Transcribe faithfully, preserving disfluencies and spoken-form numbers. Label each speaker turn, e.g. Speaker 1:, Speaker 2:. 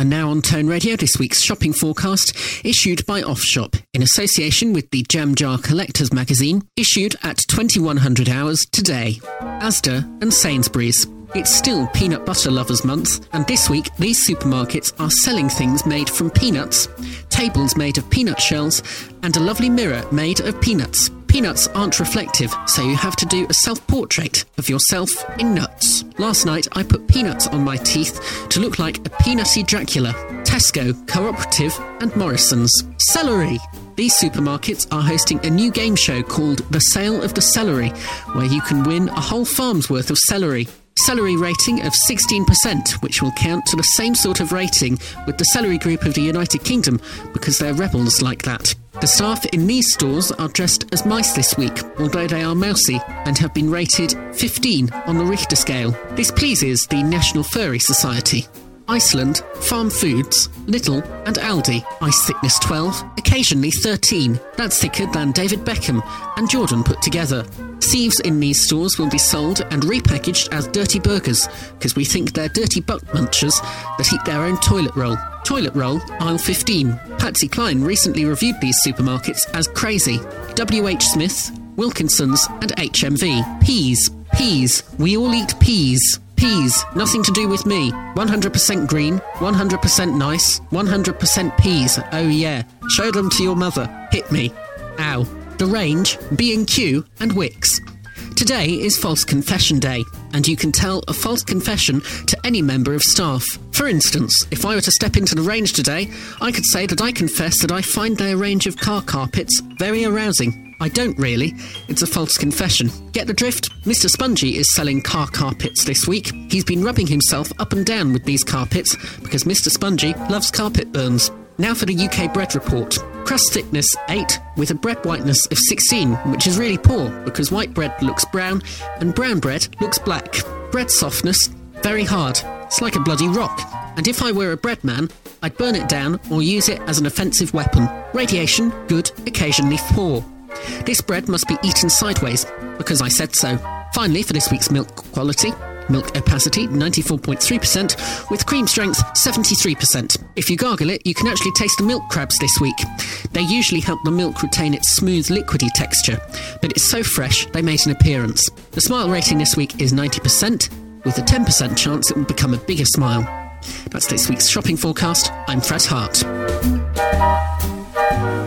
Speaker 1: And now on Tone Radio, this week's shopping forecast, issued by Offshop, in association with the Jam Jar Collectors magazine, issued at twenty-one hundred hours today. Asda and Sainsbury's. It's still Peanut Butter Lovers Month, and this week these supermarkets are selling things made from peanuts, tables made of peanut shells, and a lovely mirror made of peanuts. Peanuts aren't reflective, so you have to do a self-portrait of yourself in nuts. Last night I put peanuts on my teeth to look like a peanutty Dracula. Tesco, Cooperative and Morrison's. Celery! These supermarkets are hosting a new game show called The Sale of the Celery, where you can win a whole farm's worth of celery. Celery rating of sixteen percent, which will count to the same sort of rating with the Celery Group of the United Kingdom, because they're rebels like that. The staff in these stores are dressed as mice this week, although they are mousy, and have been rated fifteen on the Richter scale. This pleases the National Furry Society. Iceland, Farm Foods, Lidl and Aldi. Ice thickness twelve, occasionally thirteen. That's thicker than David Beckham and Jordan put together. Thieves in these stores will be sold and repackaged as dirty burgers, because we think they're dirty butt munchers that eat their own toilet roll. Toilet roll, aisle fifteen. Patsy Cline recently reviewed these supermarkets as crazy. W H Smith, Wilkinson's and H M V. Peas. Peas. We all eat peas. Peas, nothing to do with me. one hundred percent green, one hundred percent nice, one hundred percent peas. Oh yeah. Show them to your mother. Hit me. Ow. The Range, B and Q and Wix. Today is False Confession Day, and you can tell a false confession to any member of staff. For instance, if I were to step into the Range today, I could say that I confess that I find their range of car carpets very arousing. I don't really. It's a false confession. Get the drift? Mister Spongy is selling car carpets this week. He's been rubbing himself up and down with these carpets because Mister Spongy loves carpet burns. Now for the U K bread report. Crust thickness eight, with a bread whiteness of sixteen, which is really poor because white bread looks brown and brown bread looks black. Bread softness, very hard. It's like a bloody rock. And if I were a bread man, I'd burn it down or use it as an offensive weapon. Radiation, good, occasionally poor. This bread must be eaten sideways, because I said so. Finally, for this week's milk quality, milk opacity ninety-four point three percent, with cream strength seventy-three percent. If you gargle it, you can actually taste the milk crabs this week. They usually help the milk retain its smooth, liquidy texture, but it's so fresh they made an appearance. The smile rating this week is ninety percent, with a ten percent chance it will become a bigger smile. That's this week's shopping forecast. I'm Fred Hart.